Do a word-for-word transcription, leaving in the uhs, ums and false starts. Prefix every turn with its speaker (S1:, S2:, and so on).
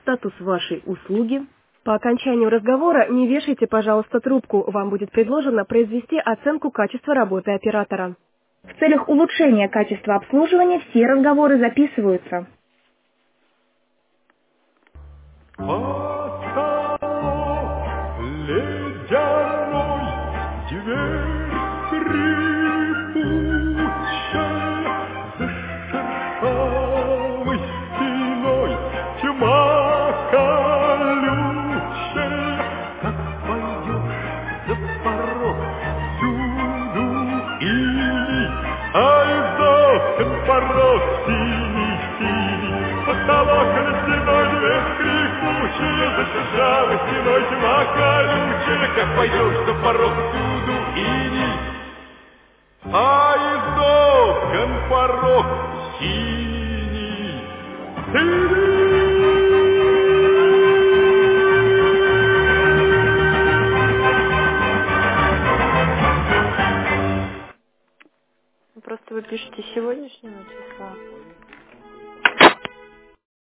S1: статус вашей услуги. По окончанию разговора не вешайте, пожалуйста, трубку. Вам будет предложено произвести оценку качества работы оператора. В целях улучшения качества обслуживания все разговоры записываются.
S2: Порог синий-синий, потолок ледяной, дверь скрипучая, за шершавой стеной тьма колючая. Как пойдешь за порог, всюду иней, а из окон порог синий.
S3: Просто вы пишете сегодняшнего числа.